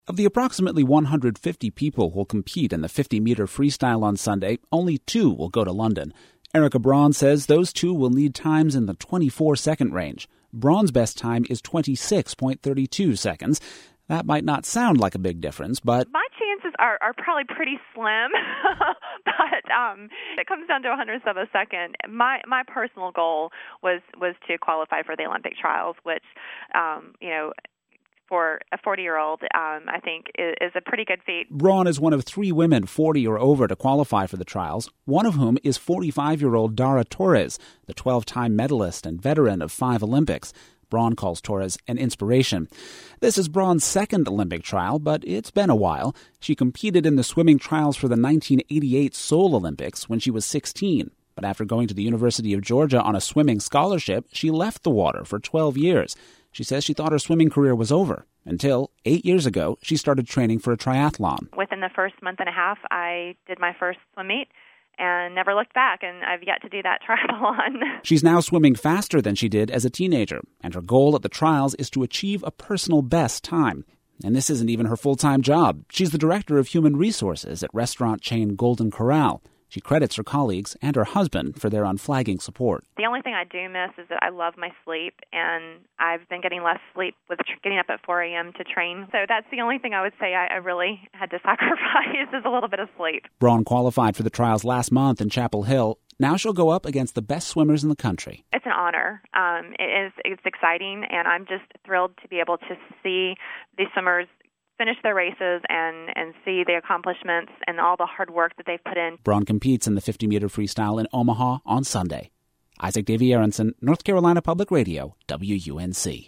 Of the approximately 150 people who will compete in the 50-meter freestyle on Sunday, only 2 will go to London. Erica Braun says those 2 will need times in the 24-second range. Braun's best time is 26.32 seconds. That might not sound like a big difference, but my chances are probably pretty slim. But it comes down to 100th of a second. My personal goal was to qualify for the Olympic trials, which for a 40-year-old, I think is a pretty good feat. Braun is one of 3 women 40 or over to qualify for the trials, one of whom is 45-year-old Dara Torres, the 12-time medalist and veteran of 5 Olympics. Braun calls Torres an inspiration. This is Braun's second Olympic trial, but it's been a while. She competed in the swimming trials for the 1988 Seoul Olympics when she was 16. But after going to the University of Georgia on a swimming scholarship, she left the water for 12 years. She says she thought her swimming career was over until 8 years ago she started training for a triathlon. Within the first month and a half, I did my first swim meet and never looked back, and I've yet to do that triathlon. She's now swimming faster than she did as a teenager, and her goal at the trials is to achieve a personal best time. And this isn't even her full-time job. She's the director of human resources at restaurant chain Golden Corral. She credits her colleagues and her husband for their unflagging support. The only thing I do miss is that I love my sleep, and I've been getting less sleep with getting up at 4 a.m. to train. So that's the only thing I would say I really had to sacrifice is a little bit of sleep. Braun qualified for the trials last month in Chapel Hill. Now she'll go up against the best swimmers in the country. It's an honor. It's exciting, and I'm just thrilled to be able to see these swimmers finish their races and see the accomplishments and all the hard work that they've put in. Braun competes in the 50-meter freestyle in Omaha on Sunday. Isaac Davy Aronson, North Carolina Public Radio, WUNC.